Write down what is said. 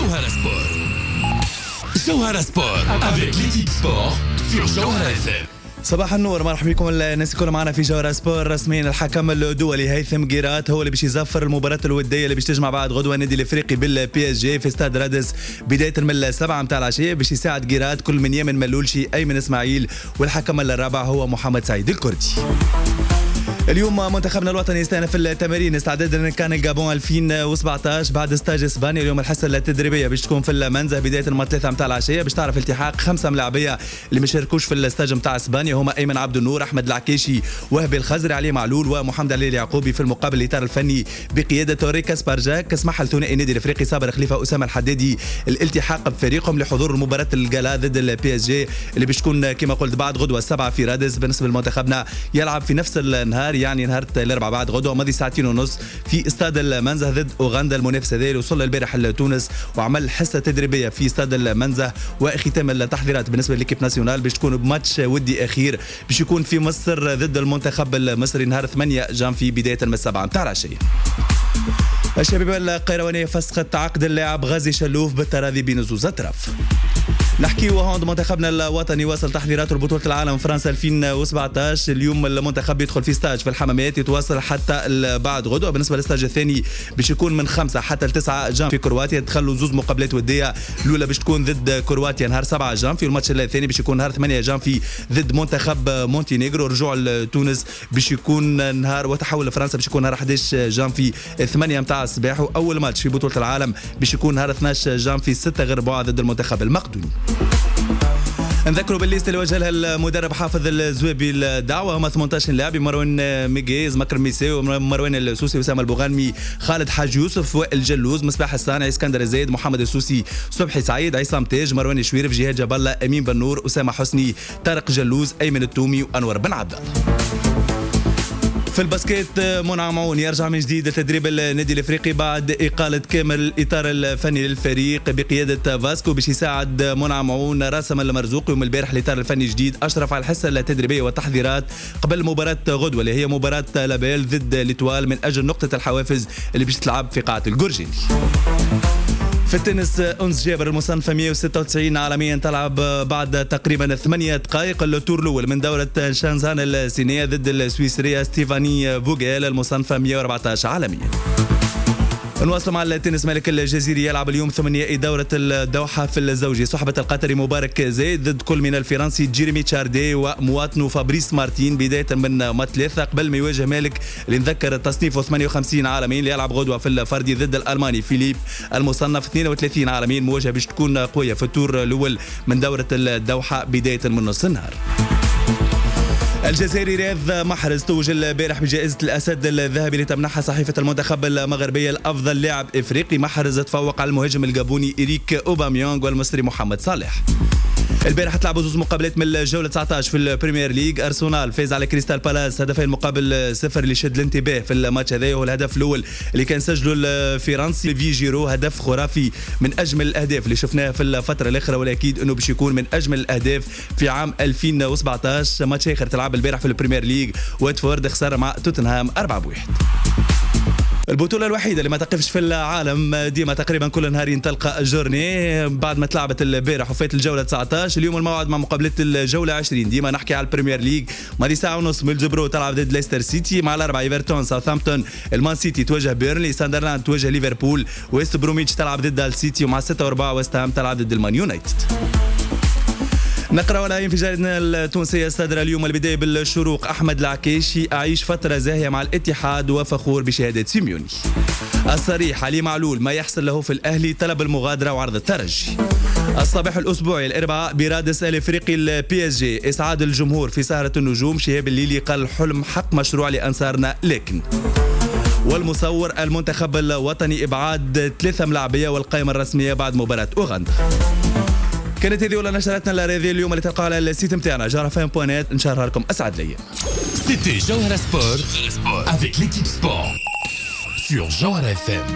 Jawhara Sport. Jawhara Sport avec l'équipe sport sur Jawhara FM. صباح النور، مرحبا بكم الناس الكل معنا في جوهرة سبور. رسميا الحكم الدولي هيثم قيرات هو اللي باش يزفر المباراة الودية اللي باش تجمع بعد غدوة النادي الافريقي بالبي اس جي في استاد رادس بداية من 7 متاع العشية، باش يساعد قيرات كل من يمن ملولشي ايمن اسماعيل، والحكم الرابع هو محمد سعيد الكردي. اليوم منتخبنا الوطني يستأنف التمارين استعدادا لكان الجابون 2017 بعد ستاج اسبانيا. اليوم الحصه التدريبيه باش تكون في المنزه بدايه من 3 متاع العشيه، باش تعرف التحاق 5 ملاعبيه اللي ما شاركوش في الستاج متاع اسبانيا، هما ايمن عبد النور، احمد العكيشي، وهبي الخزري، علي معلول، ومحمد علي اليعقوبي. في المقابل الاطار الفني بقياده توريكا سبارجاك اسمح لثنائي النادي الافريقي صابر خليفه اسامه الحدادي الالتحاق بفريقهم لحضور مباراه الجالا ضد البي اس جي اللي باش تكون كما قلت بعد غدوه السبعه في رادس. بالنسبه لمنتخبنا يلعب في نفس النهار، يعني نهار الاربعاء بعد غدوه ماضي 2.5 ساعات في استاد المنزه ضد اوغندا. المنافس هذا وصل البارح لتونس وعمل حصه تدريبيه في استاد المنزه، وختام التحضيرات بالنسبه لليكيب ناسيونال باش تكون بماتش ودي اخير باش يكون في مصر ضد المنتخب المصري نهار 8 جانفي بدايه من 7 متاع العشيه. الشبيبه القيروانيه فسخت عقد اللاعب غازي شلوف بالتراضي بين زوز اطراف. نحكي وهوند منتخبنا الوطني واصل تحضيراته لبطولة العالم فرنسا 2017. اليوم المنتخب يدخل في ستاج في الحمامات يتواصل حتى بعد غدوة. بالنسبة للستاج الثاني باش يكون من 5 حتى 9 جان في كرواتيا، دخلوا زوز مقابلات ودية، الأولى باش تكون ضد كرواتيا نهار 7 جان في، والماتش الثاني باش يكون نهار 8 جان في ضد منتخب مونتينيغرو. رجوع لتونس باش يكون نهار، وتحول لفرنسا باش يكون نهار 11 جان في 8 متاع الصباح، وأول ماتش في بطولة العالم باش يكون نهار 12 جان في 6 غير بعد ضد المنتخب المقدوني. نذكروا بالليست اللي وجهها المدرب حافظ الزويبي الدعوه، هم 18 لاعب: مروان ميغيز، مكرم ميساو، مروان السوسي، اسامه البوغانمي، خالد حاج يوسف، وائل جلوز، مصباح الصانع، اسكندر الزايد، محمد السوسي، صبحي سعيد، عصام تاج، مروان الشويرف، جهاد جاب الله، امين بن نور، اسامه حسني، طارق جلوز، ايمن التومي، وانور بن عبد الله. في الباسكيت منعم عون يرجع من جديد لتدريب النادي الافريقي بعد اقاله كامل الاطار الفني للفريق بقياده فاسكو باش يساعد منعم عون راسم المرزوقي. ومن البارح الاطار الفني الجديد اشرف على الحصه التدريبيه والتحضيرات قبل مباراه غدوه اللي هي مباراه لابيل ضد ليتوال من اجل نقطه الحوافز اللي باش تلعب في قاعه الجورجيني. في التنس أنس جابر المصنفة 196 عالميا تلعب بعد تقريبا 8 دقائق التور الأول من دورة شانزان الصينية ضد السويسرية ستيفاني فوغيل المصنفة 114 عالميا. نواصل مع التنس. ملك الجزيري يلعب اليوم ثمانية دورة الدوحة في الزوجي صحبة القطري مبارك زيد ضد كل من الفرنسي جيريمي تشاردي ومواطنه فابريس مارتين بداية من مات 3 قبل ما يواجه مالك اللي نذكر تصنيفه 58 عالميا اللي يلعب غدوة في الفردي ضد الألماني فيليب المصنف 32 عالميا. مواجهة باش تكون قوية في التور الأول من دورة الدوحة بداية من نص النهار. الجزائري رياض محرز توج البارح بجائزة الأسد الذهبي اللي تمنحها صحيفة المنتخب المغربية لأفضل لاعب إفريقي. محرز تفوق على المهاجم الجابوني إريك أوباميانغ والمصري محمد صالح. البارح تلعبوا زوج مقابلات من الجولة 19 في البريمير ليج. أرسنال فاز على كريستال بالاس هدفين مقابل 0 اللي شد الانتباه في الماتش هذا، وهو الهدف الأول اللي كان سجله الفرنسي في جيرو، هدف خرافي من أجمل الأهداف اللي شفناها في الفترة الأخيرة، والأكيد أنه باش يكون من أجمل الأهداف في عام 2017. ماتش آخر تلعب البارح في البريمير ليج، واتفورد خسر مع توتنهام 4-1. البطولة الوحيدة اللي ما تقفش في العالم ديما تقريبا كل نهار تلقى جورني بعد ما تلعبت البارح وفات الجولة 19. اليوم الموعد مع مقابلة الجولة 20. ديما نحكي على البريمير ليج، ماضي ساعة ونص ميلزبرو تلعب ضد ليستر سيتي، مع الأربعة ايفرتون ساوثهامبتون، المان سيتي تواجه بيرنلي، ساندرلاند تواجه ليفربول، ويست بروميتش تلعب ضد السيتي، ومع 6-4 ويست هام تلعب ضد المان يونايتد. نقرأ ولا في جريدتنا التونسية الصادرة اليوم البداية بالشروق: أحمد العكيشي أعيش فترة زاهية مع الاتحاد وفخور بشهادة سيميوني. الصريح: علي معلول ما يحصل له في الأهلي طلب المغادرة وعرض الترجي. الصباح الأسبوعي الأربعاء برادس الإفريقي البي اس جي إسعاد الجمهور في سهرة النجوم. شهاب الليلي قال حلم حق مشروع لأنصارنا لكن. والمصور: المنتخب الوطني إبعاد 3 ملاعبية والقائمة الرسمية بعد مباراة أوغندا. كانت هذه ولا نشرتنا الرياضية اليوم اللي تلقاها على السيت نتاعنا jawhara.net. نشرها لكم أسعد ليا. C'était Jawhara Sport avec l'équipe sport sur Jawhara FM.